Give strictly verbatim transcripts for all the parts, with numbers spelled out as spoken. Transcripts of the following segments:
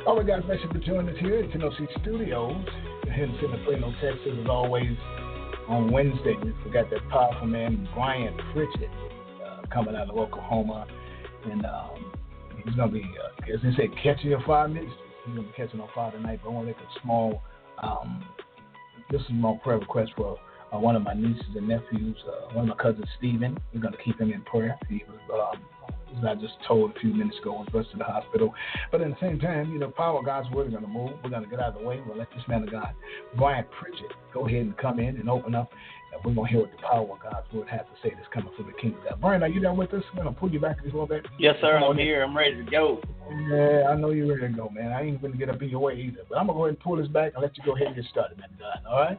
All right, guys, thanks for joining us here at N O C Studios here in San Plano, Texas. As always, on Wednesday, we got that powerful man, Brian Pritchett, uh, coming out of Oklahoma. And um, he's going to be, uh, as they say, catching your fire ministry. He's going to be catching on fire tonight. But I want to make a small, um, this is my prayer request for uh, one of my nieces and nephews, uh, one of my cousins, Stephen. We're going to keep him in prayer. He was, um, as I just told a few minutes ago, was rushed to the hospital. But at the same time, you know, power of God's word is going to move. We're going to get out of the way. We'll let this man of God, Brian Pritchett, go ahead and come in and open up. And we're going to hear what the power of God's word has to say that's coming from the kingdom of God. Brian, are you there with us? I'm going to pull you back a little bit. Yes, sir. I'm here. I'm ready to go. Yeah, I know you're ready to go, man. I ain't going to get up in your way either. But I'm going to go ahead and pull this back and let you go ahead and get started, man of God. All right?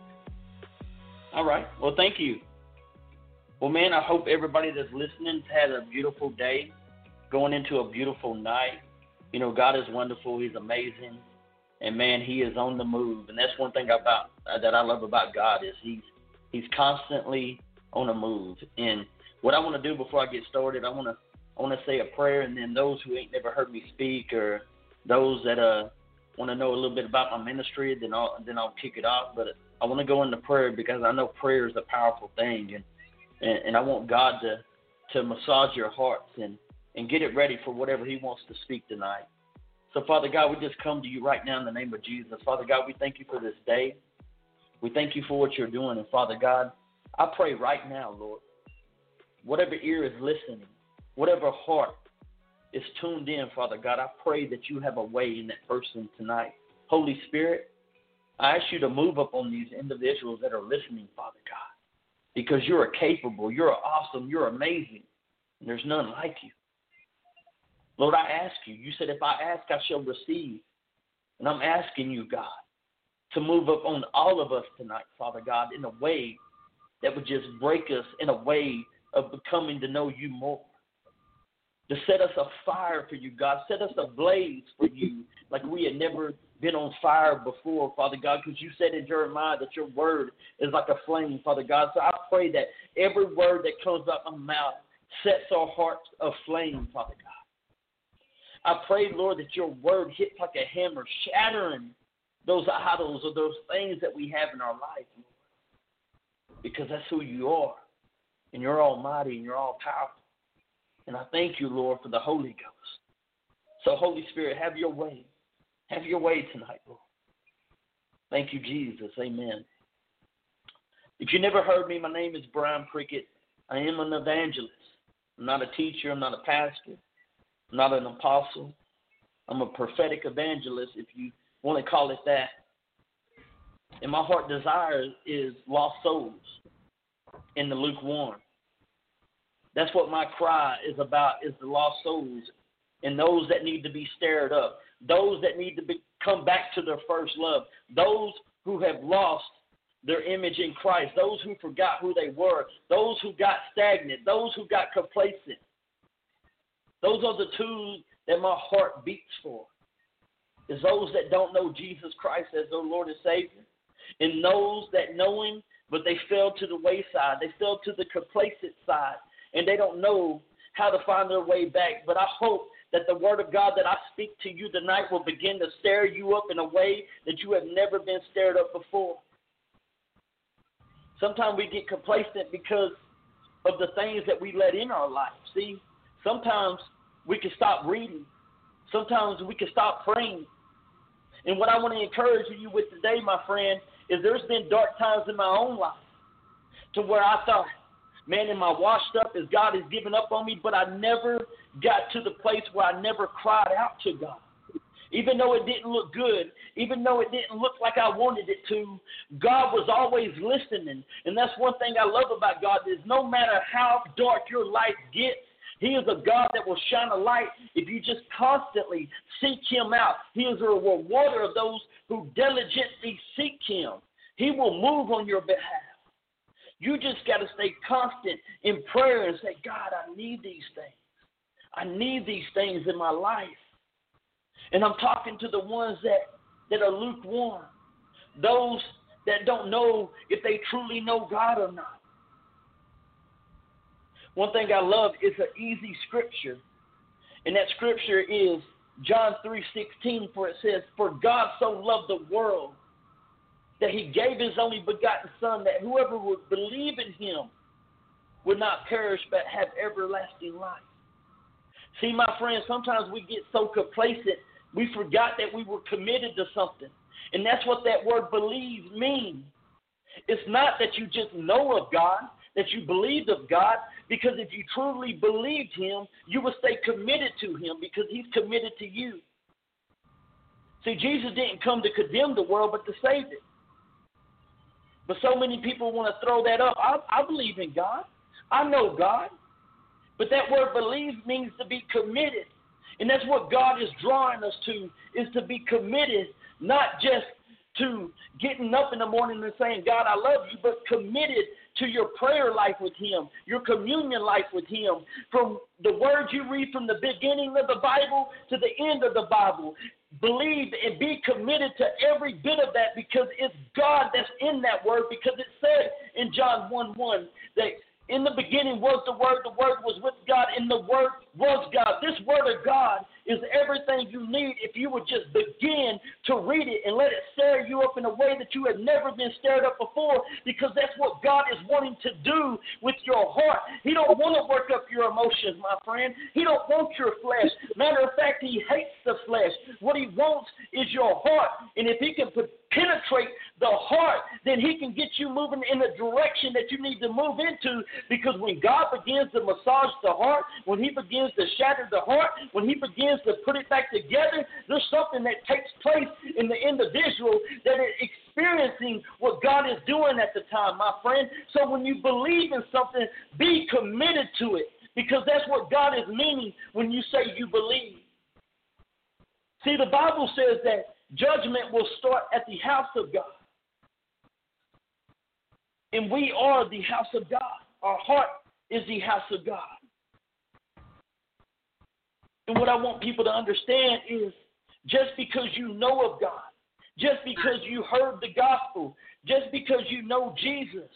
All right. Well, thank you. Well, man, I hope everybody that's listening had a beautiful day. Going into a beautiful night. You know, God is wonderful. He's amazing. And, man, he is on the move. And that's one thing about uh, that I love about God is he's, he's constantly on the move. And what I want to do before I get started, I want to I want to say a prayer, and then those who ain't never heard me speak or those that uh want to know a little bit about my ministry, then I'll, then I'll kick it off. But I want to go into prayer because I know prayer is a powerful thing. And, and, and I want God to, to massage your hearts and, and get it ready for whatever he wants to speak tonight. So, Father God, we just come to you right now in the name of Jesus. Father God, we thank you for this day. We thank you for what you're doing. And, Father God, I pray right now, Lord, whatever ear is listening, whatever heart is tuned in, Father God, I pray that you have a way in that person tonight. Holy Spirit, I ask you to move up on these individuals that are listening, Father God, because you're capable, you're awesome, you're amazing, and there's none like you. Lord, I ask you, you said if I ask, I shall receive. And I'm asking you, God, to move up on all of us tonight, Father God, in a way that would just break us in a way of becoming to know you more. To set us afire for you, God. Set us ablaze for you like we had never been on fire before, Father God, because you said in Jeremiah that your word is like a flame, Father God. So I pray that every word that comes out of my mouth sets our hearts aflame, Father God. I pray, Lord, that your word hits like a hammer, shattering those idols or those things that we have in our life, Lord, because that's who you are, and you're almighty, and you're all powerful. And I thank you, Lord, for the Holy Ghost. So, Holy Spirit, have your way. Have your way tonight, Lord. Thank you, Jesus. Amen. If you never heard me, my name is Brian Pritchett. I am an evangelist. I'm not a teacher. I'm not a pastor. I'm not an apostle. I'm a prophetic evangelist, if you want to call it that. And my heart desire is lost souls in the lukewarm. That's what my cry is about, is the lost souls and those that need to be stirred up, those that need to be, come back to their first love, those who have lost their image in Christ, those who forgot who they were, those who got stagnant, those who got complacent. Those are the two that my heart beats for, is those that don't know Jesus Christ as their Lord and Savior, and those that know him, but they fell to the wayside. They fell to the complacent side, and they don't know how to find their way back. But I hope that the word of God that I speak to you tonight will begin to stir you up in a way that you have never been stirred up before. Sometimes we get complacent because of the things that we let in our life. See, sometimes we can stop reading. Sometimes we can stop praying. And what I want to encourage you with today, my friend, is there's been dark times in my own life to where I thought, man, am I washed up? Is God has given up on me? But I never got to the place where I never cried out to God. Even though it didn't look good, even though it didn't look like I wanted it to, God was always listening. And that's one thing I love about God is no matter how dark your life gets, he is a God that will shine a light if you just constantly seek him out. He is a rewarder of those who diligently seek him. He will move on your behalf. You just got to stay constant in prayer and say, God, I need these things. I need these things in my life. And I'm talking to the ones that, that are lukewarm, those that don't know if they truly know God or not. One thing I love is an easy scripture, and that scripture is John three sixteen, for it says, "For God so loved the world that he gave his only begotten Son, that whoever would believe in him would not perish but have everlasting life." See, my friends, sometimes we get so complacent, we forgot that we were committed to something. And that's what that word believe means. It's not that you just know of God, that you believed of God, because if you truly believed him, you would stay committed to him because he's committed to you. See, Jesus didn't come to condemn the world, but to save it. But so many people want to throw that up. I, I believe in God. I know God. But that word believe means to be committed. And that's what God is drawing us to, is to be committed, not just to getting up in the morning and saying, "God, I love you," but committed to your prayer life with him, your communion life with him, from the words you read from the beginning of the Bible to the end of the Bible. Believe and be committed to every bit of that, because it's God that's in that word, because it said in John one one that in the beginning was the Word, the Word was with God, and the Word was God. This Word of God is everything you need if you would just begin to read it and let it stir you up in a way that you have never been stirred up before, because that's what God is wanting to do with your heart. He don't want to work up your emotions, my friend. He don't want your flesh. Matter of fact, he hates the flesh. What he wants is your heart, and if he can put penetrate the heart, then he can get you moving in the direction that you need to move into, because when God begins to massage the heart, when he begins to shatter the heart, when he begins to put it back together, there's something that takes place in the individual that is experiencing what God is doing at the time, my friend. So when you believe in something, be committed to it, because that's what God is meaning when you say you believe. See, the Bible says that judgment will start at the house of God. And we are the house of God. Our heart is the house of God. And what I want people to understand is, just because you know of God, just because you heard the gospel, just because you know Jesus,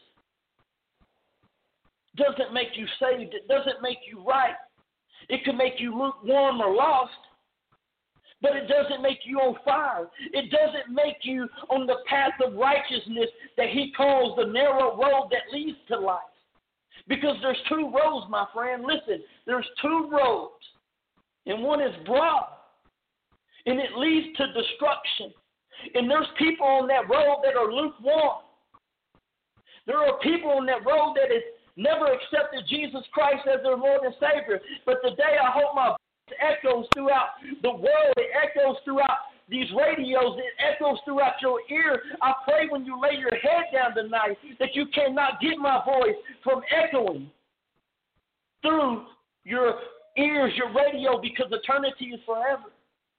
doesn't make you saved. It doesn't make you right. It can make you lukewarm or lost, but it doesn't make you on fire. It doesn't make you on the path of righteousness that he calls the narrow road that leads to life. Because there's two roads, my friend. Listen, there's two roads, and one is broad, and it leads to destruction. And there's people on that road that are lukewarm. There are people on that road that has never accepted Jesus Christ as their Lord and Savior. But today I hope my echoes throughout the world. It echoes throughout these radios. It echoes throughout your ear. I pray when you lay your head down tonight that you cannot get my voice from echoing through your ears, your radio, because eternity is forever.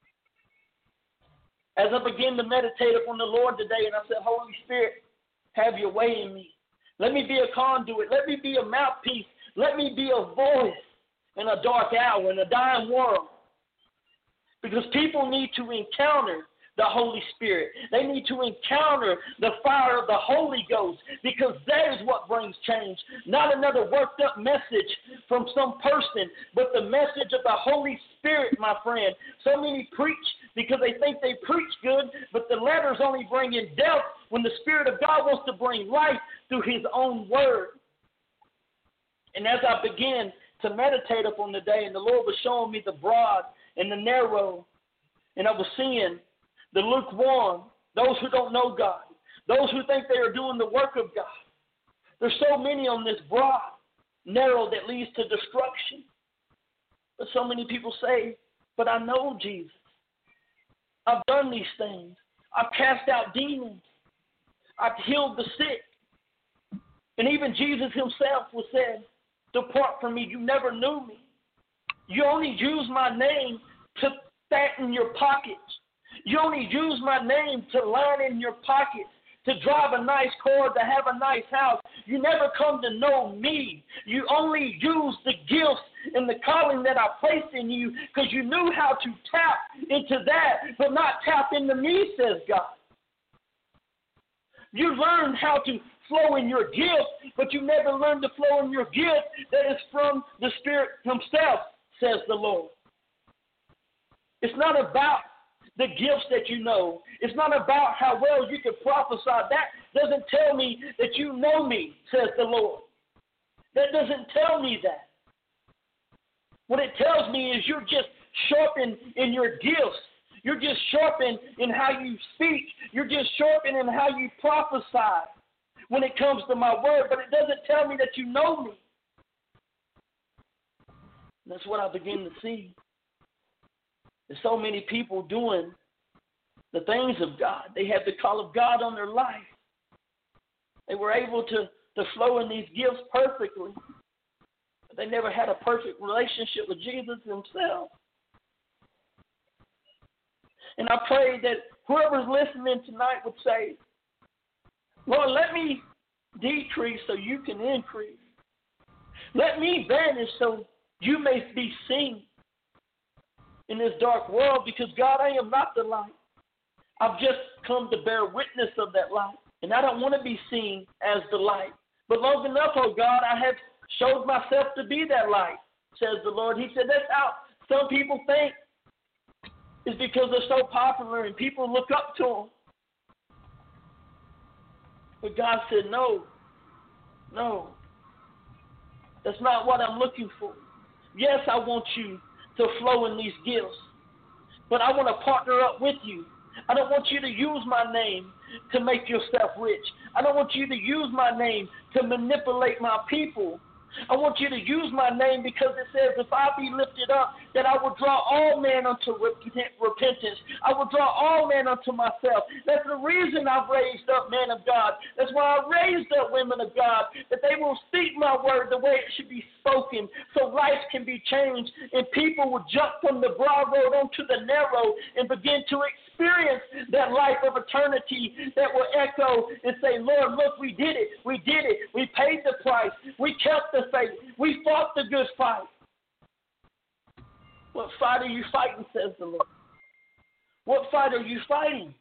As I begin to meditate upon the Lord today, and I said, Holy Spirit, have your way in me. Let me be a conduit. Let me be a mouthpiece. Let me be a voice in a dark hour, in a dying world. Because people need to encounter the Holy Spirit. They need to encounter the fire of the Holy Ghost, because that is what brings change. Not another worked up message from some person, but the message of the Holy Spirit, my friend. So many preach because they think they preach good, but the letters only bring in death when the Spirit of God wants to bring life through his own word. And as I began to meditate upon the day, and the Lord was showing me the broad and the narrow, and I was seeing the lukewarm, those who don't know God, those who think they are doing the work of God. There's so many on this broad, narrow that leads to destruction. But so many people say, but I know Jesus. I've done these things. I've cast out demons. I've healed the sick. And even Jesus himself was said, depart from me, you never knew me. You only use my name to fatten your pockets. You only use my name to line in your pockets, to drive a nice car, to have a nice house. You never come to know me. You only use the gifts and the calling that I placed in you because you knew how to tap into that, but not tap into me, says God. You learned how to flow in your gift, but you never learned to flow in your gift that is from the Spirit himself, says the Lord. It's not about the gifts that you know. It's not about how well you can prophesy. That doesn't tell me that you know me, says the Lord. That doesn't tell me that. What it tells me is you're just sharpened in your gifts. You're just sharpened in how you speak. You're just sharpened in how you prophesy when it comes to my word. But it doesn't tell me that you know me. That's what I begin to see. There's so many people doing the things of God. They have the call of God on their life. They were able to, to flow in these gifts perfectly. But they never had a perfect relationship with Jesus himself. And I pray that whoever's listening tonight would say, Lord, let me decrease so you can increase. Let me vanish so you may be seen in this dark world, because, God, I am not the light. I've just come to bear witness of that light, and I don't want to be seen as the light. But long enough, oh God, I have showed myself to be that light, says the Lord. He said that's how some people think. It's because they're so popular and people look up to them. But God said, no, no, that's not what I'm looking for. Yes, I want you to flow in these gifts, but I want to partner up with you. I don't want you to use my name to make yourself rich. I don't want you to use my name to manipulate my people. I want you to use my name because it says if I be lifted up, that I will draw all men unto repentance. I will draw all men unto myself. That's the reason I've raised up men of God. That's why I raised up women of God, that they will speak my word the way it should be spoken so life can be changed and people will jump from the broad road onto the narrow and begin to experience that life of eternity that will echo and say, Lord, look, we did it. We did it. We paid the price. We kept the faith. We fought the good fight. What fight are you fighting, says the Lord? What fight are you fighting?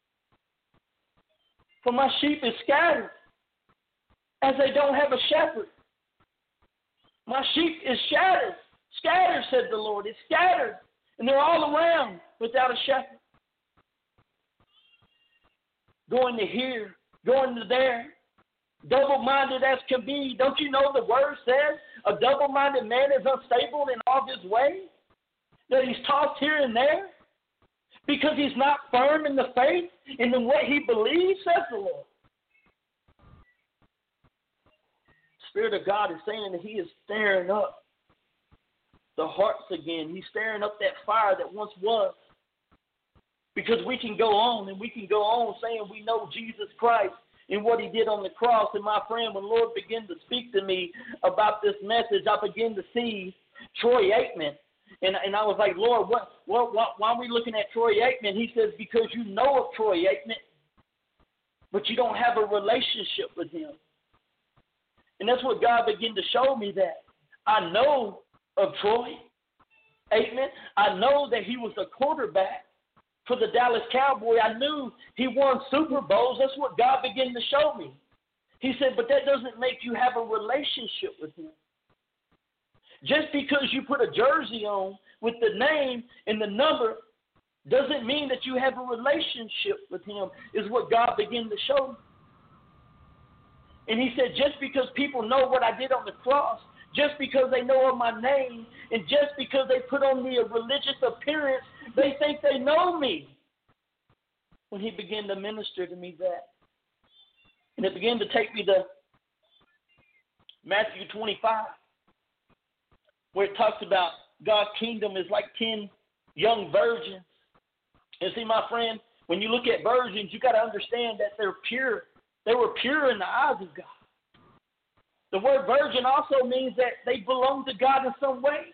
For my sheep is scattered, as they don't have a shepherd. My sheep is shattered. Scattered, said the Lord. It's scattered. And they're all around without a shepherd. Going to here, going to there. Double-minded as can be. Don't you know the word says a double-minded man is unstable in all his ways? That he's tossed here and there because he's not firm in the faith and in what he believes, says the Lord. Spirit of God is saying that he is stirring up the hearts again. He's stirring up that fire that once was. Because we can go on and we can go on saying we know Jesus Christ and what he did on the cross. And my friend, when the Lord began to speak to me about this message, I began to see Troy Aikman. And, and I was like, Lord, what, what, what, why are we looking at Troy Aikman? He says, because you know of Troy Aikman, but you don't have a relationship with him. And that's what God began to show me, that I know of Troy Aikman. I know that he was a quarterback for the Dallas Cowboys. I knew he won Super Bowls. That's what God began to show me. He said, but that doesn't make you have a relationship with him. Just because you put a jersey on with the name and the number doesn't mean that you have a relationship with him, is what God began to show me. And he said, just because people know what I did on the cross, just because they know of my name, and just because they put on me a religious appearance, they think they know me. When he began to minister to me that. And it began to take me to Matthew twenty-five, where it talks about God's kingdom is like ten young virgins. And see, my friend, when you look at virgins, you got to understand that they're pure. They were pure in the eyes of God. The word virgin also means that they belong to God in some way.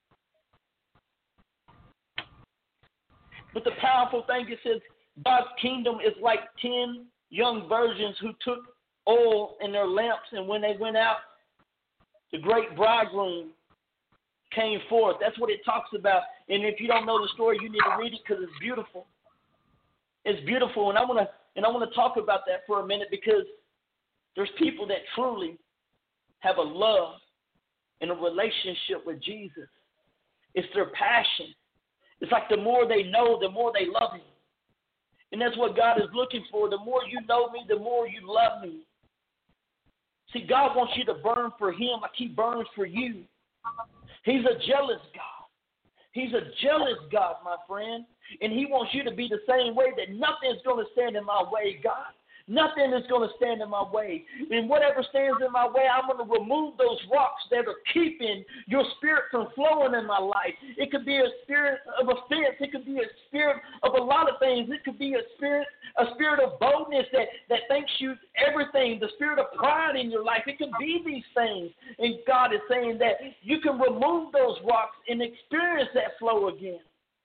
But the powerful thing, it says God's kingdom is like ten young virgins who took oil in their lamps, and when they went out, the great bridegroom came forth. That's what it talks about. And if you don't know the story, you need to read it because it's beautiful. It's beautiful, and I want to and I want to talk about that for a minute, because there's people that truly have a love and a relationship with Jesus. It's their passion. It's like the more they know, the more they love him. And that's what God is looking for. The more you know me, the more you love me. See, God wants you to burn for him like he burns for you. He's a jealous God. He's a jealous God, my friend. And he wants you to be the same way, that nothing's going to stand in my way, God. Nothing is going to stand in my way. And whatever stands in my way, I'm going to remove those rocks that are keeping your spirit from flowing in my life. It could be a spirit of offense. It could be a spirit of a lot of things. It could be a spirit, a spirit of boldness that, that thinks you everything, the spirit of pride in your life. It could be these things. And God is saying that you can remove those rocks and experience that flow again.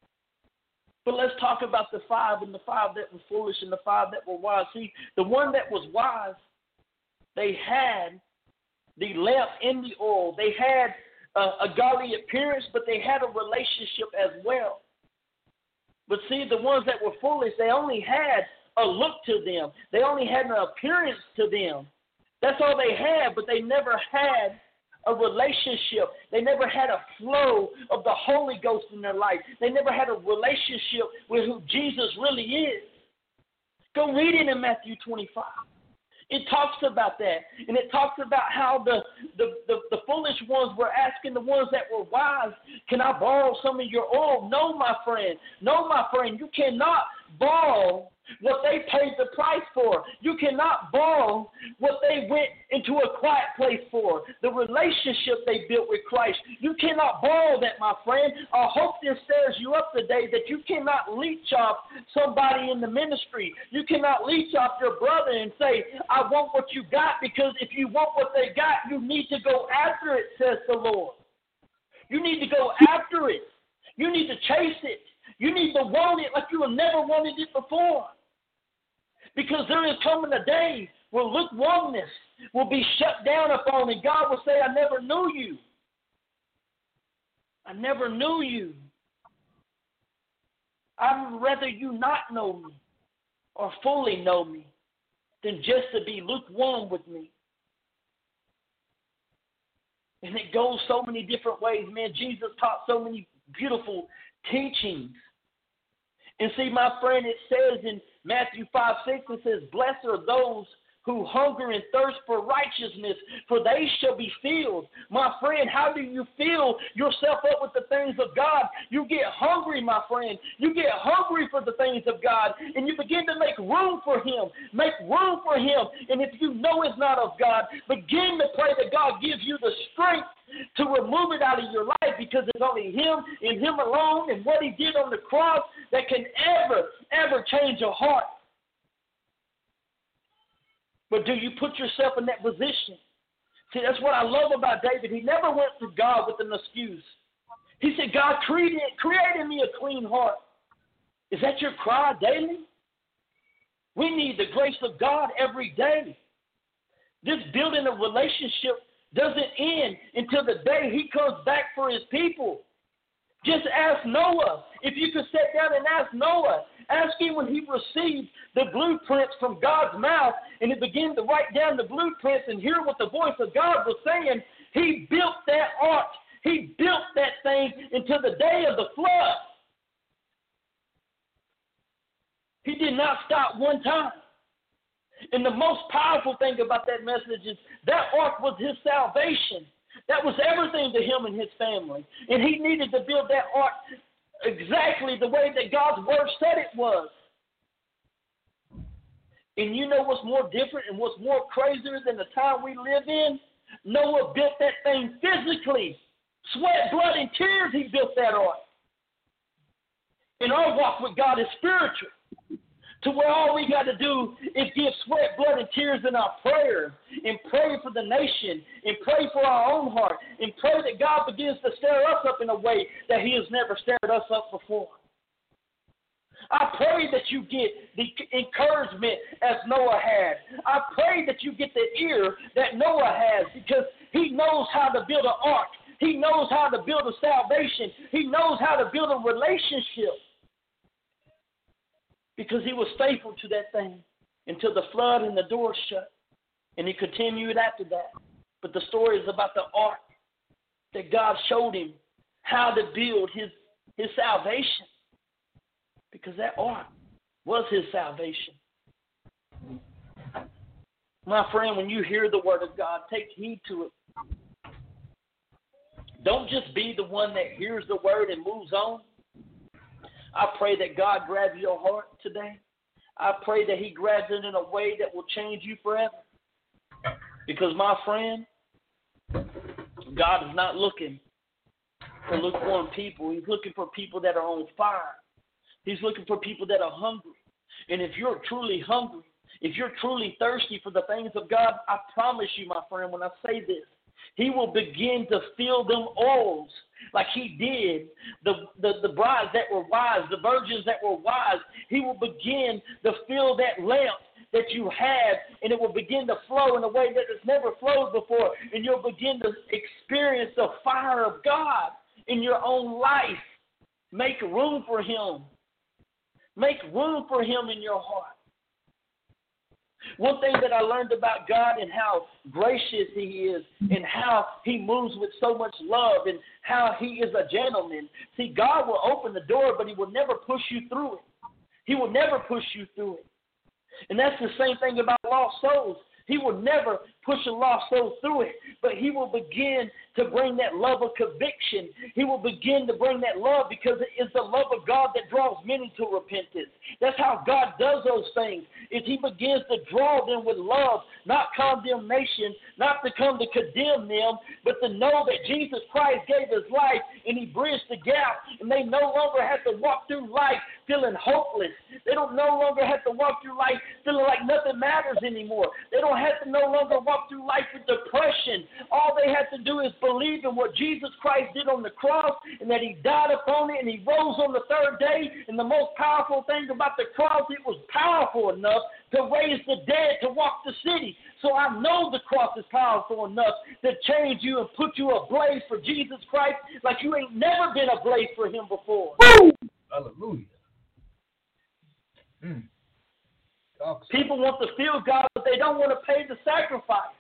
But let's talk about the five and the five that were foolish and the five that were wise. See, the one that was wise, they had the lamp in the oil. They had a, a godly appearance, but they had a relationship as well. But see, the ones that were foolish, they only had a look to them. They only had an appearance to them. That's all they had, but they never had a relationship. They never had a flow of the Holy Ghost in their life. They never had a relationship with who Jesus really is. Go read it in Matthew twenty-five. It talks about that. And it talks about how the, the, the, the foolish ones were asking the ones that were wise, can I borrow some of your oil? No, my friend. No, my friend. You cannot borrow what they paid the price for. You cannot borrow what they went into a quiet place for, the relationship they built with Christ. You cannot borrow that, my friend. I hope this stirs you up today that you cannot leech off somebody in the ministry. You cannot leech off your brother and say, I want what you got, because if you want what they got, you need to go after it, says the Lord. You need to go after it. You need to chase it. You need to want it like you have never wanted it before. Because there is coming a day where lukewarmness will be shut down upon, and God will say, I never knew you. I never knew you. I'd rather you not know me or fully know me than just to be lukewarm with me. And it goes so many different ways, man. Jesus taught so many beautiful teachings. And see, my friend, it says in Matthew five six, it says, blessed are those who hunger and thirst for righteousness, for they shall be filled. My friend, how do you fill yourself up with the things of God? You get hungry, my friend. You get hungry for the things of God, and you begin to make room for him. Make room for him. And if you know it's not of God, begin to pray that God gives you the strength to remove it out of your life, because it's only him and him alone and what he did on the cross that can ever, ever change a heart. But do you put yourself in that position? See, that's what I love about David. He never went to God with an excuse. He said, God, create, create in me a clean heart. Is that your cry daily? We need the grace of God every day. This building a relationship doesn't end until the day he comes back for his people. Just ask Noah. If you could sit down and ask Noah, ask him when he received the blueprints from God's mouth and he began to write down the blueprints and hear what the voice of God was saying. He built that ark. He built that thing until the day of the flood. He did not stop one time. And the most powerful thing about that message is that ark was his salvation. That was everything to him and his family. And he needed to build that ark exactly the way that God's word said it was. And you know what's more different and what's more crazier than the time we live in? Noah built that thing physically. Sweat, blood, and tears, he built that ark. And our walk with God is spiritual, to where all we got to do is give sweat, blood, and tears in our prayer, and pray for the nation, and pray for our own heart, and pray that God begins to stir us up in a way that he has never stirred us up before. I pray that you get the encouragement as Noah had. I pray that you get the ear that Noah has, because he knows how to build an ark. He knows how to build a salvation. He knows how to build a relationship, because he was faithful to that thing until the flood and the door shut. And he continued after that. But the story is about the ark that God showed him how to build his, his salvation. Because that ark was his salvation. My friend, when you hear the word of God, take heed to it. Don't just be the one that hears the word and moves on. I pray that God grabs your heart today. I pray that he grabs it in a way that will change you forever. Because, my friend, God is not looking for lukewarm people. He's looking for people that are on fire. He's looking for people that are hungry. And if you're truly hungry, if you're truly thirsty for the things of God, I promise you, my friend, when I say this, he will begin to fill them oils like he did the, the, the brides that were wise, the virgins that were wise. He will begin to fill that lamp that you have, and it will begin to flow in a way that it's never flowed before, and you'll begin to experience the fire of God in your own life. Make room for him. Make room for him in your heart. One thing that I learned about God and how gracious he is and how he moves with so much love and how he is a gentleman. See, God will open the door, but he will never push you through it. He will never push you through it. And that's the same thing about lost souls. He will never push a lost soul through it, but he will begin to bring that love of conviction. He will begin to bring that love because it is the love of God that draws many to repentance. That's how God does those things, is he begins to draw them with love, not condemnation, not to come to condemn them, but to know that Jesus Christ gave his life and he bridged the gap, and they no longer have to walk through life feeling hopeless. They don't no longer have to walk through life feeling like nothing matters anymore. They don't have to no longer walk through life with depression. All they have to do is believe in what Jesus Christ did on the cross and that he died upon it and he rose on the third day. And the most powerful thing about the cross, it was powerful enough to raise the dead, to walk the city. So I know the cross is powerful enough to change you and put you ablaze for Jesus Christ like you ain't never been ablaze for him before. Woo! Hallelujah. Mm. People want to feel God, but they don't want to pay the sacrifice.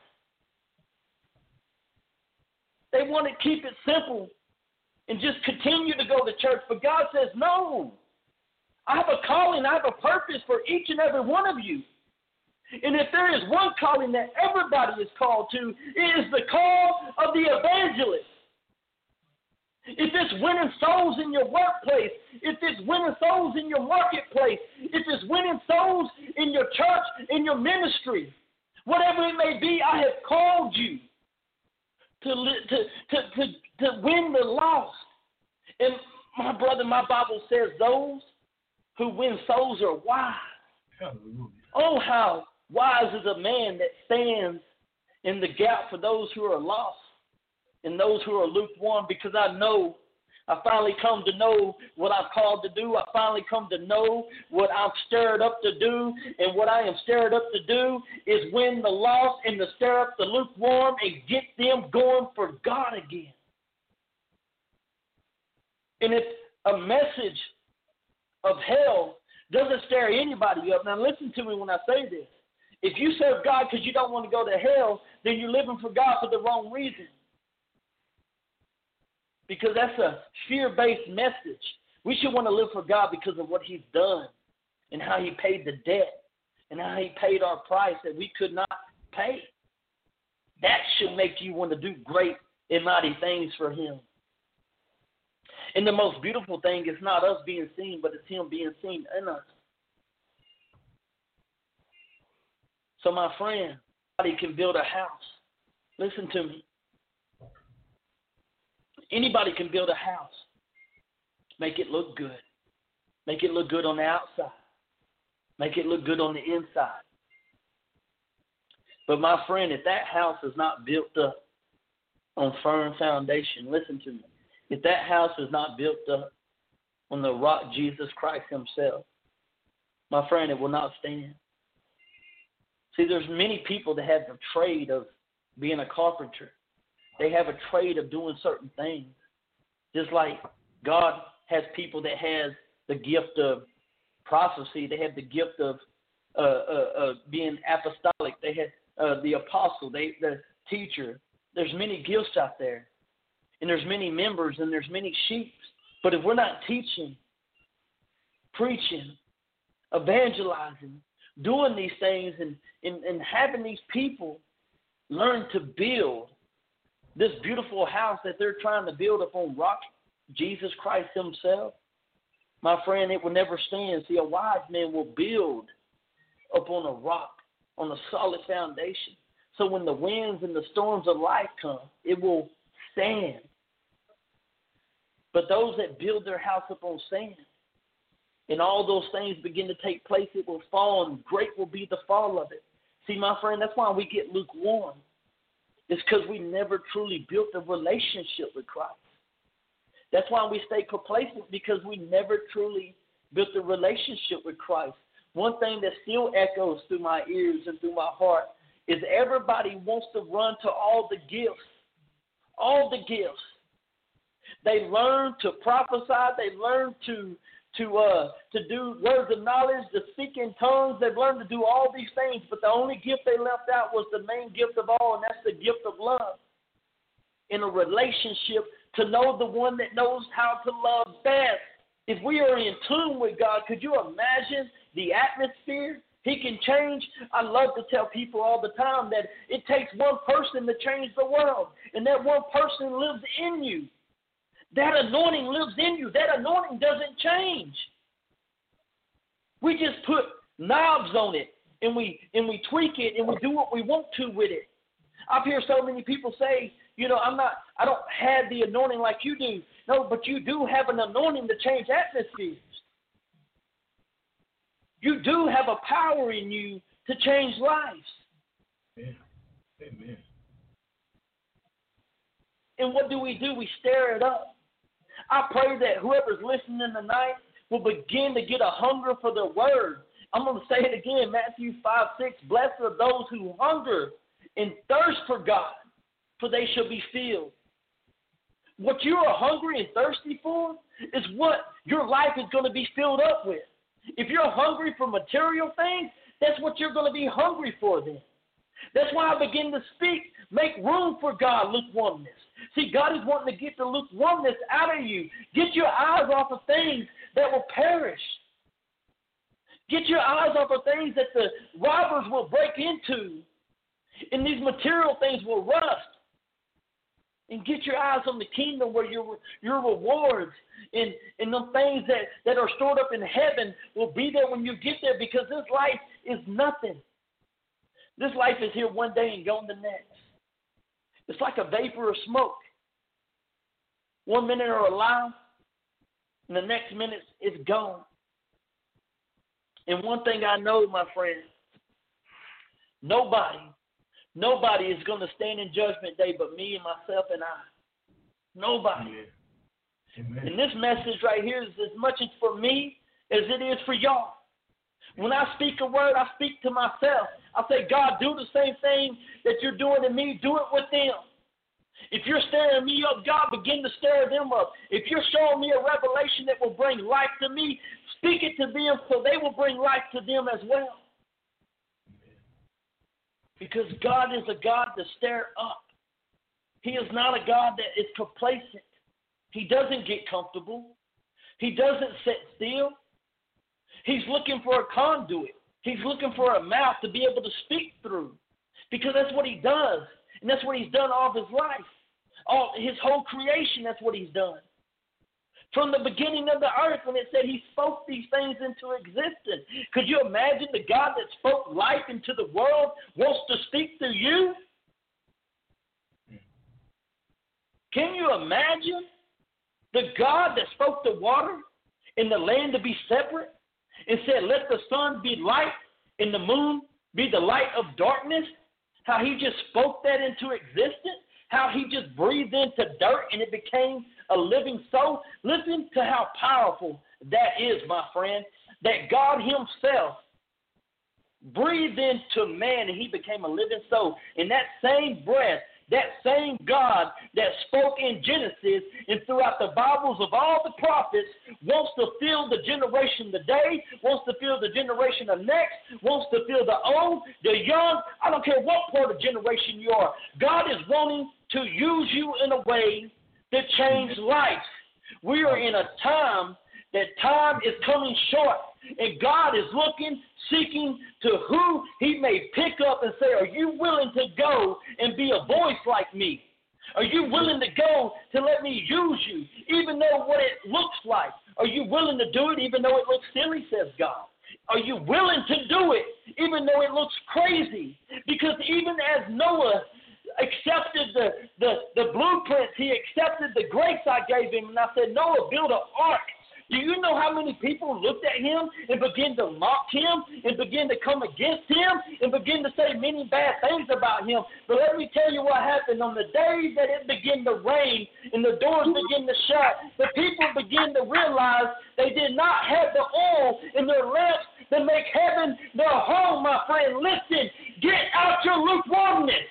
They want to keep it simple and just continue to go to church. But God says, no, I have a calling, I have a purpose for each and every one of you. And if there is one calling that everybody is called to, it is the call of the evangelist. If it's winning souls in your workplace, if it's winning souls in your marketplace, if it's winning souls in your church, in your ministry, whatever it may be, I have called you to, to, to, to, to win the lost. And my brother, my Bible says those who win souls are wise. Hallelujah. Oh, how wise is a man that stands in the gap for those who are lost and those who are lukewarm, because I know, I finally come to know what I'm called to do. I finally come to know what I'm stirred up to do. And what I am stirred up to do is win the lost and to stir up the lukewarm and get them going for God again. And if a message of hell doesn't stir anybody up, now listen to me when I say this. If you serve God because you don't want to go to hell, then you're living for God for the wrong reason. Because that's a fear-based message. We should want to live for God because of what he's done and how he paid the debt and how he paid our price that we could not pay. That should make you want to do great and mighty things for him. And the most beautiful thing is not us being seen, but it's him being seen in us. So, my friend, anybody can build a house. Listen to me. Anybody can build a house, make it look good, make it look good on the outside, make it look good on the inside. But my friend, if that house is not built up on firm foundation, listen to me, if that house is not built up on the rock Jesus Christ himself, my friend, it will not stand. See, there's many people that have the trade of being a carpenter. They have a trade of doing certain things. Just like God has people that has the gift of prophecy. They have the gift of uh, uh, uh, being apostolic. They have uh, the apostle, they, the teacher. There's many gifts out there. And there's many members and there's many sheep. But if we're not teaching, preaching, evangelizing, doing these things, and, and, and having these people learn to build this beautiful house that they're trying to build upon rock, Jesus Christ himself, my friend, it will never stand. See, a wise man will build upon a rock, on a solid foundation. So when the winds and the storms of life come, it will stand. But those that build their house upon sand, and all those things begin to take place, it will fall, and great will be the fall of it. See, my friend, that's why we get lukewarm. It's because we never truly built a relationship with Christ. That's why we stay complacent, because we never truly built a relationship with Christ. One thing that still echoes through my ears and through my heart is everybody wants to run to all the gifts, all the gifts. They learn to prophesy. They learn to to uh, to do words of knowledge, to speak in tongues. They've learned to do all these things, but the only gift they left out was the main gift of all, and that's the gift of love. In a relationship, to know the one that knows how to love best. If we are in tune with God, could you imagine the atmosphere He can change? I love to tell people all the time that it takes one person to change the world, and that one person lives in you. That anointing lives in you. That anointing doesn't change. We just put knobs on it, and we and we tweak it, and we do what we want to with it. I've heard so many people say, you know, I'm not, I don't have the anointing like you do. No, but you do have an anointing to change atmospheres. You do have a power in you to change lives. Amen. Amen. And what do we do? We stir it up. I pray that whoever's listening tonight will begin to get a hunger for the word. I'm going to say it again, Matthew five six. Blessed are those who hunger and thirst for God, for they shall be filled. What you are hungry and thirsty for is what your life is going to be filled up with. If you're hungry for material things, that's what you're going to be hungry for then. That's why I begin to speak. Make room for God, lukewarmness. See, God is wanting to get the lukewarmness out of you. Get your eyes off of things that will perish. Get your eyes off of things that the robbers will break into, and these material things will rust. And get your eyes on the kingdom where your your rewards and, and the things that, that are stored up in heaven will be there when you get there, because this life is nothing. This life is here one day and gone the next. It's like a vapor of smoke. One minute are alive, and the next minute it's gone. And one thing I know, my friend, nobody, nobody is going to stand in judgment day but me and myself and I. Nobody. Amen. And this message right here is as much as for me as it is for y'all. When I speak a word, I speak to myself. I say, God, do the same thing that you're doing in me. Do it with them. If you're stirring me up, God, begin to stir them up. If you're showing me a revelation that will bring life to me, speak it to them so they will bring life to them as well. Because God is a God to stir up. He is not a God that is complacent. He doesn't get comfortable. He doesn't sit still. He's looking for a conduit. He's looking for a mouth to be able to speak through, because that's what he does, and that's what he's done all of his life. All his whole creation, that's what he's done. From the beginning of the earth, when it said he spoke these things into existence. Could you imagine the God that spoke life into the world wants to speak through you? Can you imagine the God that spoke the water and the land to be separate and said, let the sun be light and the moon be the light of darkness? How he just spoke that into existence? How he just breathed into dirt and it became a living soul? Listen to how powerful that is, my friend, that God himself breathed into man and he became a living soul. In that same breath, that same God that spoke in Genesis and throughout the Bibles of all the prophets wants to fill the generation today, wants to fill the generation of next, wants to fill the old, the young. I don't care what part of generation you are. God is wanting to use you in a way to change life. We are in a time that time is coming short, and God is looking, seeking to who he may pick up and say, are you willing to go and be a voice like me? Are you willing to go to let me use you, even though what it looks like? Are you willing to do it even though it looks silly, says God? Are you willing to do it even though it looks crazy? Because even as Noah accepted the, the, the blueprints, he accepted the grace I gave him, and I said, Noah, build an ark. Do you know how many people looked at him and began to mock him and begin to come against him and begin to say many bad things about him? But let me tell you what happened. On the day that it began to rain and the doors began to shut, the people began to realize they did not have the oil in their lamps to make heaven their home, my friend. Listen, get out your lukewarmness.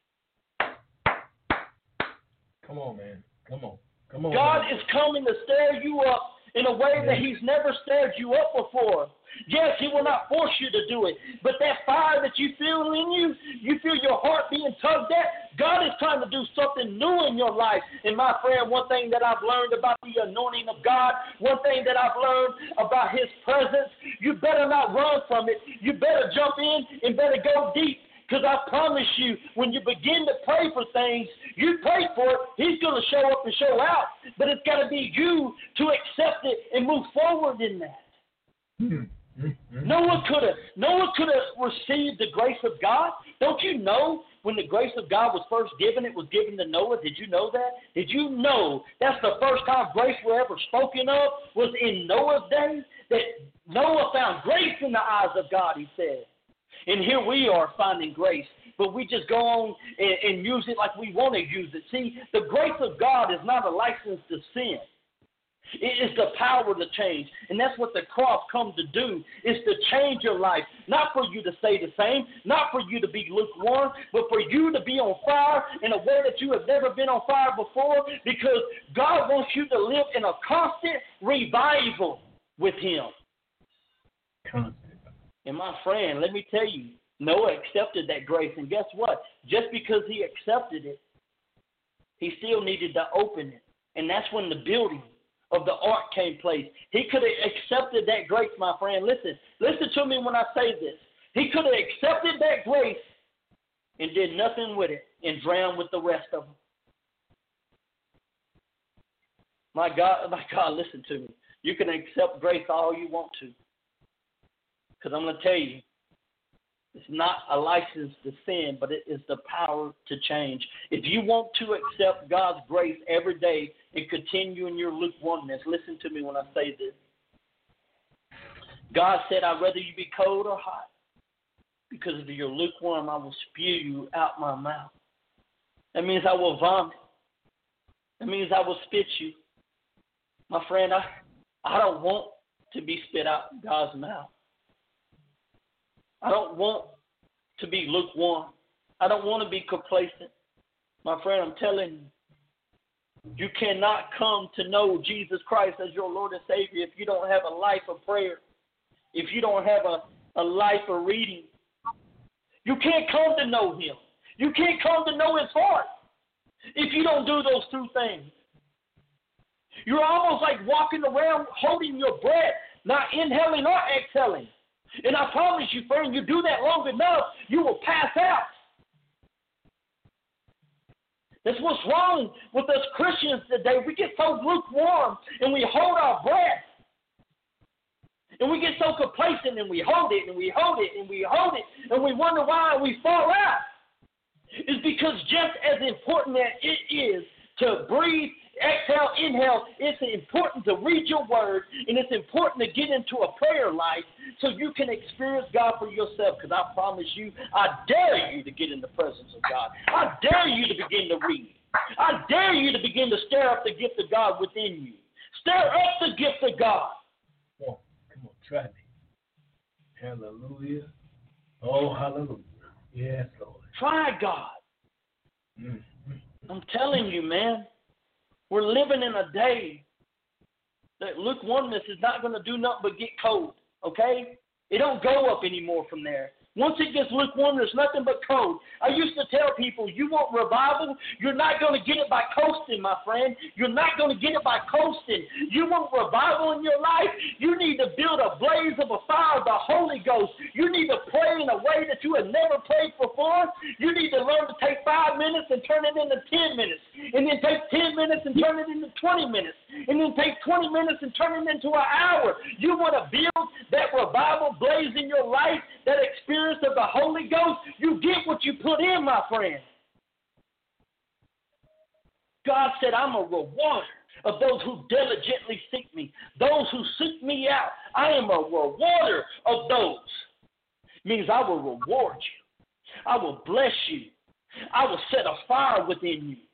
Come on, man. Come on. Come on. God man. is coming to stir you up in a way that he's never stirred you up before. Yes, he will not force you to do it, but that fire that you feel in you, you feel your heart being tugged at, God is trying to do something new in your life. And my friend, one thing that I've learned about the anointing of God, one thing that I've learned about his presence, you better not run from it. You better jump in and better go deep. Because I promise you, when you begin to pray for things, you pray for it, he's going to show up and show out. But it's got to be you to accept it and move forward in that. Mm-hmm. Noah could have Noah could have received the grace of God. Don't you know when the grace of God was first given, it was given to Noah? Did you know that? Did you know that's the first time grace was ever spoken of was in Noah's day? That Noah found grace in the eyes of God, he said. And here we are finding grace, but we just go on and, and use it like we want to use it. See, the grace of God is not a license to sin. It is the power to change, and that's what the cross comes to do, is to change your life, not for you to stay the same, not for you to be lukewarm, but for you to be on fire in a way that you have never been on fire before, because God wants you to live in a constant revival with him. Constant. And my friend, let me tell you, Noah accepted that grace. And guess what? Just because he accepted it, he still needed to open it. And that's when the building of the ark came place. He could have accepted that grace, my friend. Listen, listen to me when I say this. He could have accepted that grace and did nothing with it and drowned with the rest of them. My God, my God, listen to me. You can accept grace all you want to. Because I'm going to tell you, it's not a license to sin, but it is the power to change. If you want to accept God's grace every day and continue in your lukewarmness, listen to me when I say this. God said, I'd rather you be cold or hot. Because if you're lukewarm, I will spew you out my mouth. That means I will vomit. That means I will spit you. My friend, I, I don't want to be spit out of God's mouth. I don't want to be lukewarm. I don't want to be complacent. My friend, I'm telling you, you cannot come to know Jesus Christ as your Lord and Savior if you don't have a life of prayer, if you don't have a, a life of reading. You can't come to know him. You can't come to know his heart if you don't do those two things. You're almost like walking around holding your breath, not inhaling or exhaling. And I promise you, friend, you do that long enough, you will pass out. That's what's wrong with us Christians today. We get so lukewarm and we hold our breath. And we get so complacent and we hold it and we hold it and we hold it and we wonder why we fall out. It's because just as important as it is to breathe, exhale, inhale, it's important to read your word, and it's important to get into a prayer life so you can experience God for yourself. Because I promise you, I dare you to get in the presence of God. I dare you to begin to read. I dare you to begin to stir up the gift of God within you. Stir up the gift of God. Come on, come on, try me. Hallelujah. Oh, hallelujah. Yes, Lord. Try God. Mm-hmm. I'm telling you, man. We're living in a day that lukewarmness is not going to do nothing but get cold, okay? It don't go up anymore from there. Once it gets lukewarm, there's nothing but cold. I used to tell people, you want revival? You're not going to get it by coasting, my friend. You're not going to get it by coasting. You want revival in your life? You need to build a blaze of a fire of the Holy Ghost. You need to pray in a way that you have never prayed before. You need to learn to take five minutes and turn it into ten minutes. And then take ten minutes and turn it into twenty minutes. And then take twenty minutes and turn it into an hour. You want to build that revival blaze in your life, that experience of the Holy Ghost. You get what you put in, my friend. God said, I'm a rewarder of those who diligently seek me. Those who seek me out, I am a rewarder of those. Means I will reward you. I will bless you. I will set a fire within you.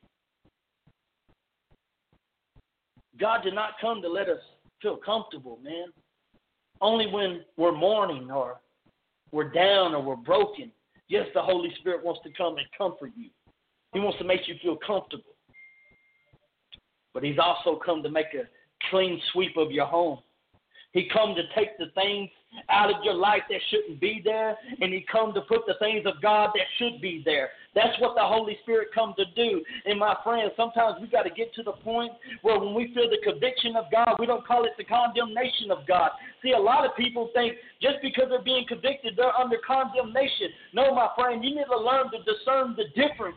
God did not come to let us feel comfortable, man. Only when we're mourning or we're down or we're broken. Yes, the Holy Spirit wants to come and comfort you. He wants to make you feel comfortable. But he's also come to make a clean sweep of your home. He come to take the things out of your life that shouldn't be there, and he come to put the things of God that should be there. That's what the Holy Spirit comes to do. And my friends, sometimes we got to get to the point where when we feel the conviction of God, we don't call it the condemnation of God. See, a lot of people think just because they're being convicted, they're under condemnation. No, my friend, you need to learn to discern the difference.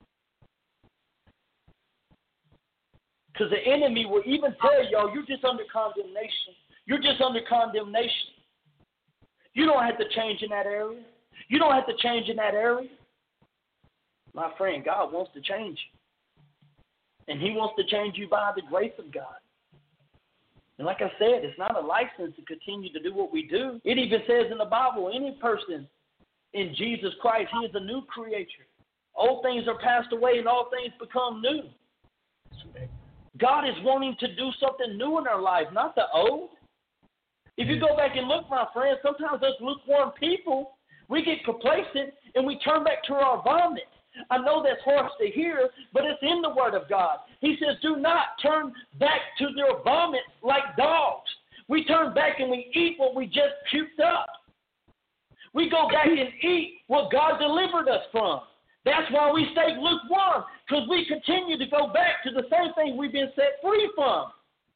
Because the enemy will even tell y'all, you're just under condemnation. You're just under condemnation. You don't have to change in that area. You don't have to change in that area. My friend, God wants to change you. And he wants to change you by the grace of God. And like I said, it's not a license to continue to do what we do. It even says in the Bible, any person in Jesus Christ, he is a new creature. Old things are passed away and all things become new. God is wanting to do something new in our life, not the old. If you go back and look, my friends, sometimes us lukewarm people, we get complacent and we turn back to our vomit. I know that's harsh to hear, but it's in the Word of God. He says, do not turn back to their vomit like dogs. We turn back and we eat what we just puked up. We go back and eat what God delivered us from. That's why we stay lukewarm, because we continue to go back to the same thing we've been set free from.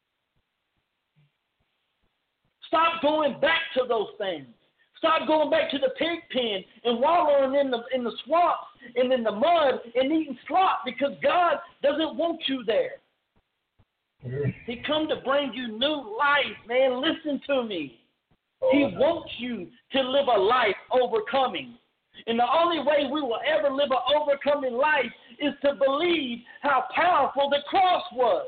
Stop going back to those things. Stop going back to the pig pen and wallowing in the in the swamps and in the mud and eating slop, because God doesn't want you there. He come to bring you new life, man. Listen to me. He wants you to live a life overcoming. And the only way we will ever live an overcoming life is to believe how powerful the cross was.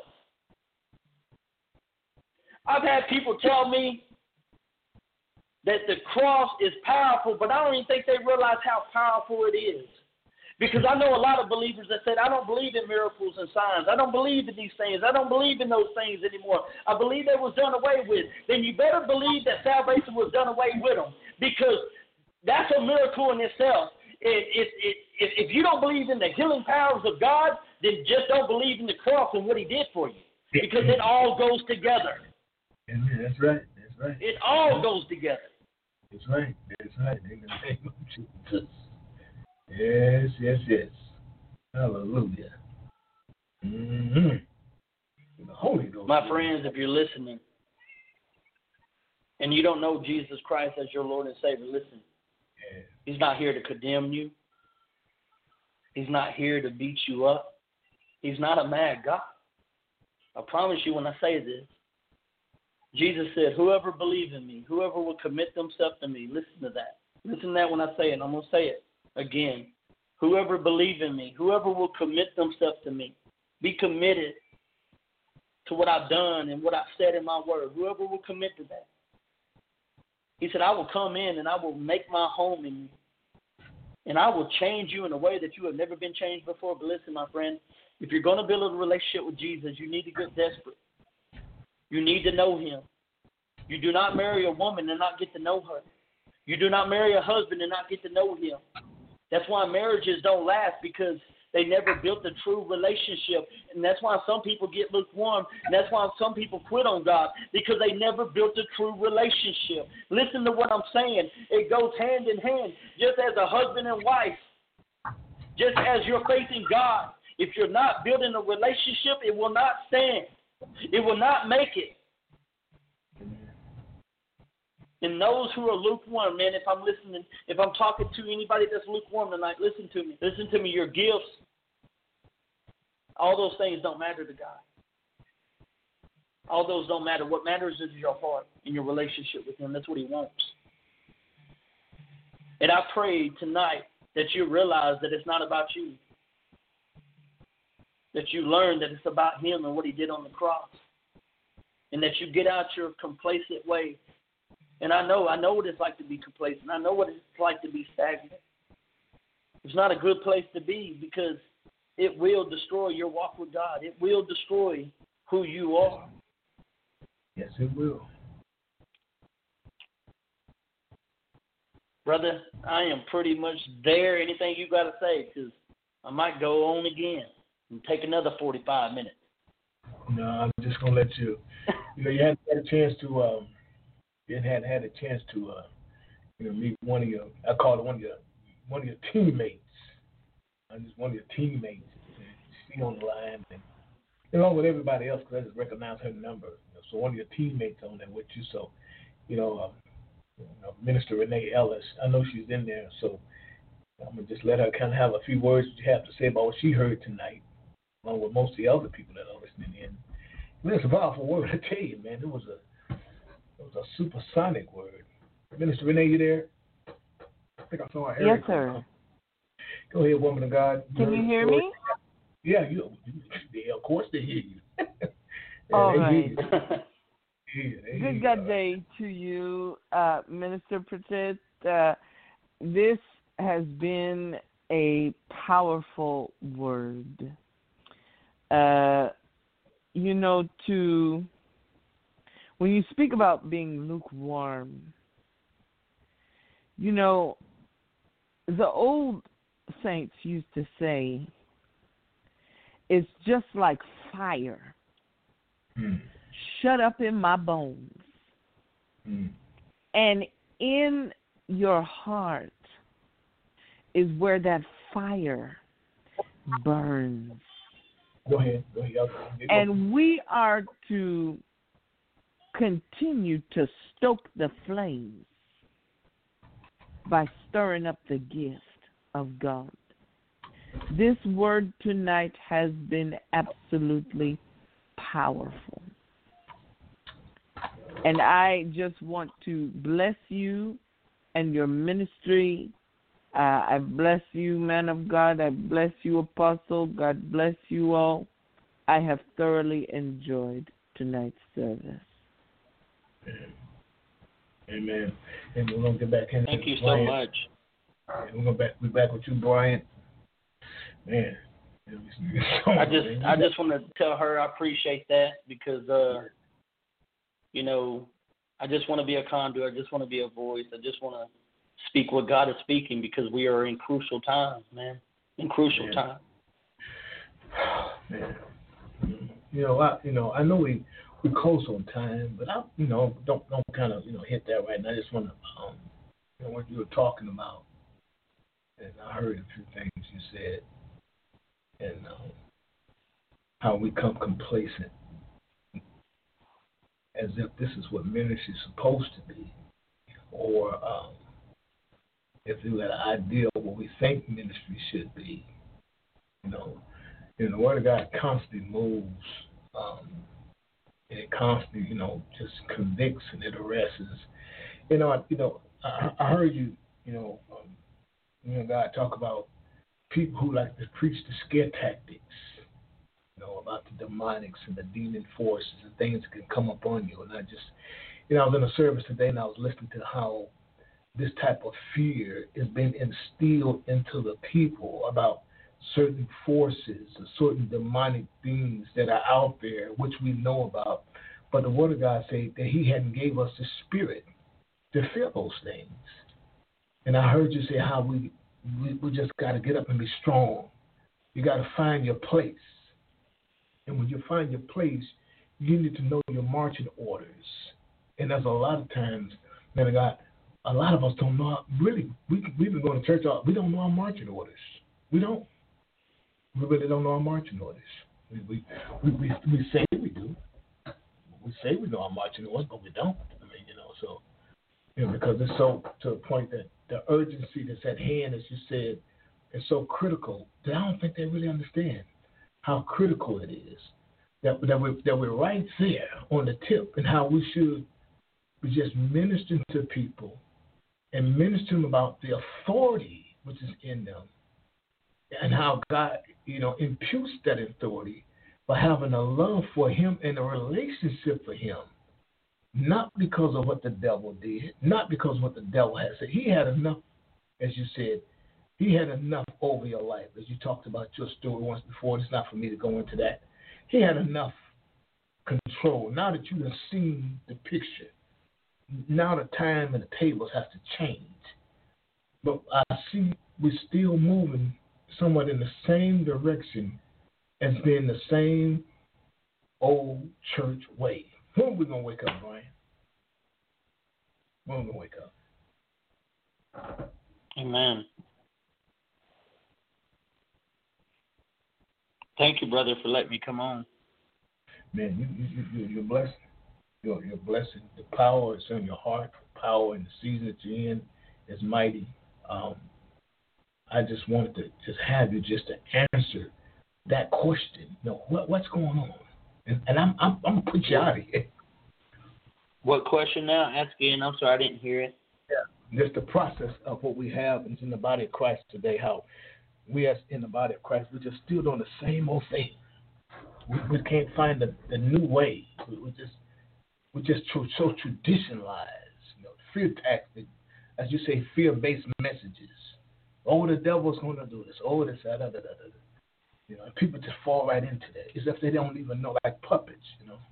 I've had people tell me that the cross is powerful, but I don't even think they realize how powerful it is. Because I know a lot of believers that said, I don't believe in miracles and signs. I don't believe in these things. I don't believe in those things anymore. I believe they was done away with. Then you better believe that salvation was done away with them, because that's a miracle in itself. It, it, it, if you don't believe in the healing powers of God, then just don't believe in the cross and what he did for you, because it all goes together. That's right. That's right. It all goes together. That's right. That's right. In the name of Jesus. Yes, yes, yes. Hallelujah. Mm-hmm. The Holy Ghost. My friends, if you're listening and you don't know Jesus Christ as your Lord and Savior, listen. Yeah. He's not here to condemn you. He's not here to beat you up. He's not a mad God. I promise you when I say this, Jesus said, whoever believes in me, whoever will commit themselves to me, listen to that. Listen to that when I say it. I'm going to say it again. Whoever believes in me, whoever will commit themselves to me, be committed to what I've done and what I've said in my word. Whoever will commit to that. He said, I will come in and I will make my home in you. And I will change you in a way that you have never been changed before. But listen, my friend, if you're going to build a relationship with Jesus, you need to get desperate. You need to know him. You do not marry a woman and not get to know her. You do not marry a husband and not get to know him. That's why marriages don't last, because They never built a true relationship. And that's why some people get lukewarm. And that's why some people quit on God, because they never built a true relationship. Listen to what I'm saying. It goes hand in hand. Just as a husband and wife, just as you're facing God, if you're not building a relationship, it will not stand. It will not make it. And those who are lukewarm, man, if I'm listening, if I'm talking to anybody that's lukewarm tonight, listen to me. Listen to me. Your gifts, all those things don't matter to God. All those don't matter. What matters is your heart and your relationship with Him. That's what He wants. And I pray tonight that you realize that it's not about you. That you learn that it's about Him and what He did on the cross. And that you get out your complacent way. And I know, I know what it's like to be complacent. I know what it's like to be stagnant. It's not a good place to be, because it will destroy your walk with God. It will destroy who you are. Yes, it will. Brother, I am pretty much there. Anything you got to say? Because I might go on again and take another forty-five minutes. No, I'm just going to let you, you know, you hadn't had a chance to, um, you hadn't had a chance to, uh, you know, meet one of your, I call it one of your, one of your teammates. I'm just one of your teammates. She's on the line, and along with everybody else, because I just recognize her number. You know, so one of your teammates on there with you. So, you know, um, you know, Minister Renee Ellis, I know she's in there. So I'm going to just let her kind of have a few words that you have to say about what she heard tonight, along with most of the other people that are listening in. I mean, it's a powerful word, I tell you, man. It was a It was a supersonic word. Minister Renee, you there? I think I saw her. Yes, sir. Go ahead, woman of God. Can you hear me? Yeah, you. Yeah, of course they hear you. Yeah, all they right. Hear you. They Good hear God you. day to you, uh, Minister Pritchett. Uh, this has been a powerful word. Uh, you know, to when you speak about being lukewarm, you know, the old saints used to say, it's just like fire Hmm. shut up in my bones. Hmm. And in your heart is where that fire burns. Go ahead. Go ahead. Go And we are to continue to stoke the flames by stirring up the gift of God. This word tonight has been absolutely powerful. And I just want to bless you and your ministry. Uh, I bless you, man of God. I bless you, apostle. God bless you all. I have thoroughly enjoyed tonight's service. Amen. And we're going to get back in. Thank you so Brian. much. And we're going to back, be back with you, Brian. Man. I just I just want to tell her I appreciate that, because, uh, you know, I just want to be a conduit. I just want to be a voice. I just want to speak what God is speaking, because we are in crucial times, man. In crucial man. times. Man. You know, I you know, I know we we close on time, but I you know don't don't kind of you know hit that right. And I just want to um, you know what you were talking about, and I heard a few things you said, and um, how we come complacent, as if this is what ministry is supposed to be, or um, if we had an idea of what we think ministry should be. You know, and the Word of God constantly moves, um, and it constantly, you know, just convicts and it arrests. You know, I, you know, I, I heard you, you know, um, you know, God talk about people who like to preach the scare tactics, you know, about the demonics and the demon forces and things that can come upon you. And I just, you know, I was in a service today and I was listening to how this type of fear is being instilled into the people about certain forces or certain demonic things that are out there, which we know about. But the Word of God says that He hadn't gave us the spirit to fear those things. And I heard you say how we we, we just got to get up and be strong You got to find your place. And when you find your place, you need to know your marching orders. And there's a lot of times, man, I got a lot of us don't know. Really, we we've been going to church. All, we don't know our marching orders. We don't. We really don't know our marching orders. We we we we, we say we do. We say we know our marching orders, but we don't. I mean, you know, so you know, because it's so to the point that the urgency that's at hand, as you said, is so critical that I don't think they really understand how critical it is that that we that we're right there on the tip, and how we should be just ministering to people and ministering about the authority which is in them, and how God, you know, imputes that authority by having a love for Him and a relationship for Him, not because of what the devil did, not because of what the devil has said. He had enough, as you said, He had enough over your life, as you talked about your story once before. It's not for me to go into that. He had enough control. Now that you've seen the picture, now the time and the tables have to change. But I see we're still moving somewhat in the same direction as being the same old church way. When are we going to wake up, Brian? When are we going to wake up? Amen. Thank you, brother, for letting me come on. Man, you, you, you, you're blessed. You're, you're blessed. The power is in your heart. The power in the season that you're in is mighty. Um, I just wanted to just have you just to answer that question. You know, what, what's going on? And, and I'm, I'm I'm gonna put you out of here. What question now? Ask again. I'm sorry, I didn't hear it. Yeah, just the process of what we have in the body of Christ today. How we as in the body of Christ, we're just still doing the same old thing. We, we can't find the, the new way. We, we just we just so, so traditionalized. You know, fear tactics, as you say, fear-based messages. Oh, the devil's going to do this. Oh, this, da, da, da, da, da. You know, and people just fall right into that, as if they don't even know, like puppets. You know.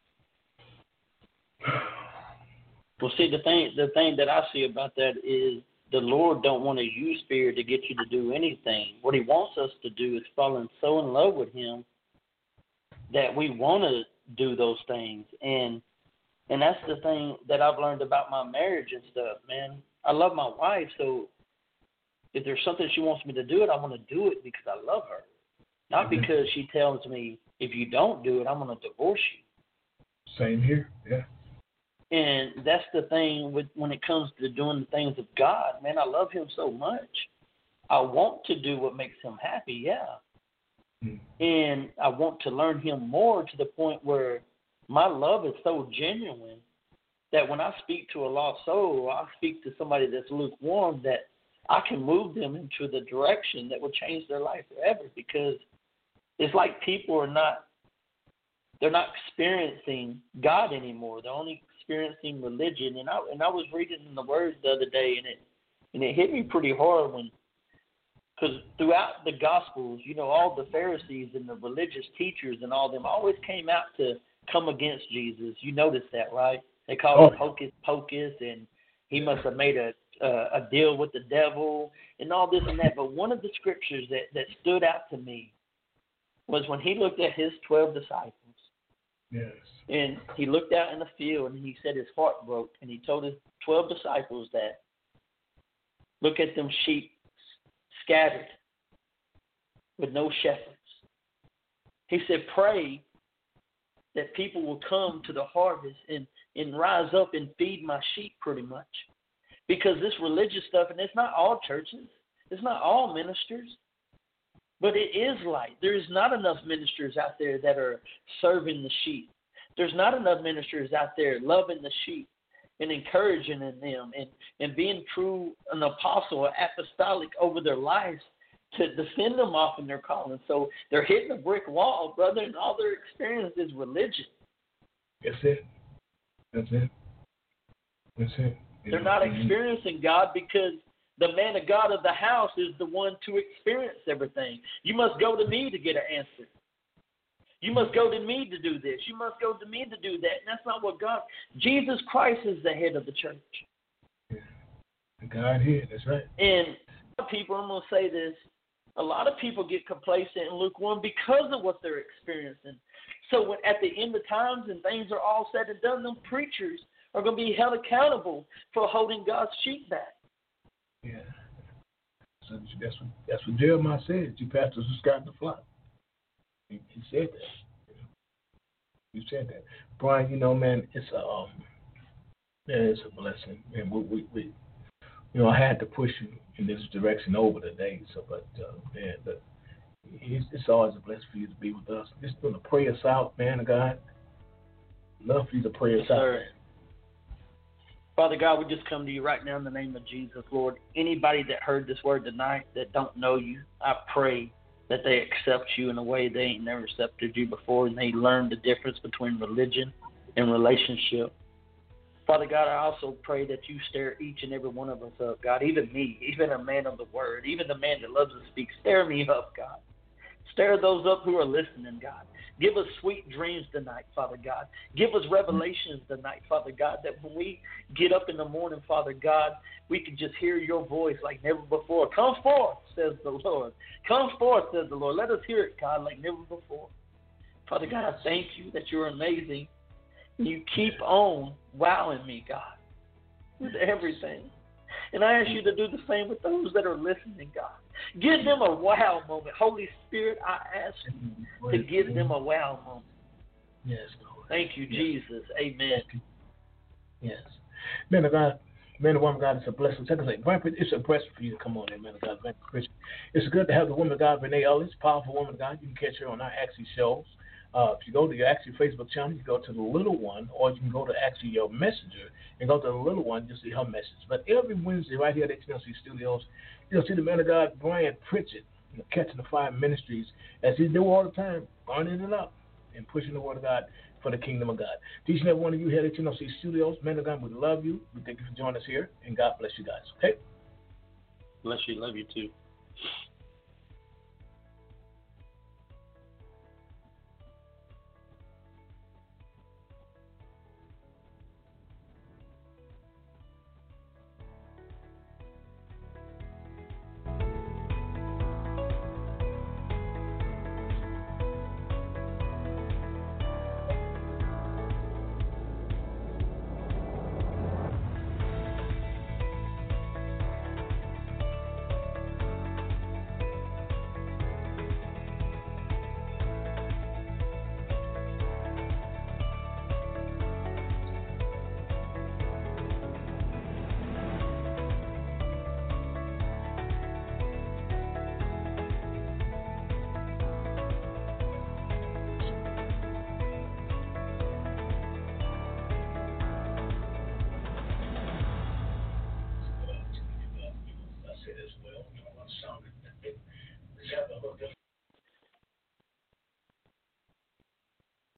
Well, see, the thing the thing that I see about that is the Lord don't want to use fear to get you to do anything. What He wants us to do is fall in so in love with Him that we want to do those things. And and that's the thing that I've learned about my marriage and stuff, man. I love my wife, so if there's something she wants me to do it, I want to do it because I love her. Not mm-hmm. because she tells me, if you don't do it, I'm going to divorce you. Same here, yeah. And that's the thing with when it comes to doing the things of God. Man, I love Him so much. I want to do what makes Him happy, yeah. Mm-hmm. And I want to learn Him more to the point where my love is so genuine that when I speak to a lost soul, I speak to somebody that's lukewarm, that I can move them into the direction that will change their life forever, because it's like people are not, they're not experiencing God anymore. They're only experiencing religion. And I and I was reading in the Word the other day, and it and it hit me pretty hard when, because throughout the Gospels, you know, all the Pharisees and the religious teachers and all them always came out to come against Jesus. You notice that, right? They called him hocus pocus, and he must have made a uh, a deal with the devil and all this and that. But one of the scriptures that, that stood out to me was when he looked at his twelve disciples. Yes. And he looked out in the field, and he said his heart broke, and he told his twelve disciples that, look at them sheep scattered with no shepherds. He said, pray that people will come to the harvest and, and rise up and feed my sheep, pretty much. Because this religious stuff, and it's not all churches, it's not all ministers, but it is light. There's not enough ministers out there that are serving the sheep. There's not enough ministers out there loving the sheep and encouraging in them and, and being true, an apostle, or apostolic over their lives to defend them off in their calling. So they're hitting a brick wall, brother, and all their experience is religion. That's it. That's it. That's it. They're not experiencing God because the man of God of the house is the one to experience everything. You must go to me to get an answer. You must go to me to do this. You must go to me to do that. And that's not what God... Jesus Christ is the head of the church. Yeah. God here, that's right. And people, I'm going to say this, A lot of people get complacent and lukewarm because of what they're experiencing. So when, at the end of times and things are all said and done, them preachers are going to be held accountable for holding God's sheep back. Yeah. So that's what, that's what Jeremiah said. You pastors who scattered the flock. He, he said that. You said that. Brian, you know, man, it's a, um, man, it's a blessing. And we, we, we, you know, I had to push you in this direction over the day. So, but, uh, man, but it's, it's always a blessing for you to be with us. Just going to pray us out, man of God. Love for you to pray us yes, out, sir. man. Father God, we just come to you right now in the name of Jesus, Lord. Anybody that heard this word tonight that don't know you, I pray that they accept you in a way they ain't never accepted you before, and they learn the difference between religion and relationship. Father God, I also pray that you stir each and every one of us up, God, even me, even a man of the word, even the man that loves to speak. Stir me up, God. Stir those up who are listening, God. Give us sweet dreams tonight, Father God. Give us revelations tonight, Father God, that when we get up in the morning, Father God, we can just hear your voice like never before. Come forth, says the Lord. Come forth, says the Lord. Let us hear it, God, like never before. Father God, I thank you that you're amazing. You keep on wowing me, God, with everything. And I ask you to do the same with those that are listening, God. Give them a wow moment. Holy Spirit, I ask you to give them a wow moment. Yes, Lord. Thank you, Yes. Jesus. Amen. Yes. Man of God, man and woman of God, it's a blessing. Second thing, it's a blessing for you to come on in, man of God. It's good to have the woman of God, Renee Ellis, powerful woman of God. You can catch her on our Axie shows. Uh, if you go to your Axie Facebook channel, you go to the little one, or you can go to actually your messenger and go to the little one, you'll see her message. But every Wednesday, right here at H N L C Studios, you'll see the man of God, Brian Pritchett, you know, Catching the Fire Ministries, as he do all the time, burning it up and pushing the word of God for the kingdom of God. To each and every one of you here at H N L C Studios, man of God, we love you. We thank you for joining us here, and God bless you guys. Okay? Bless you. Love you too.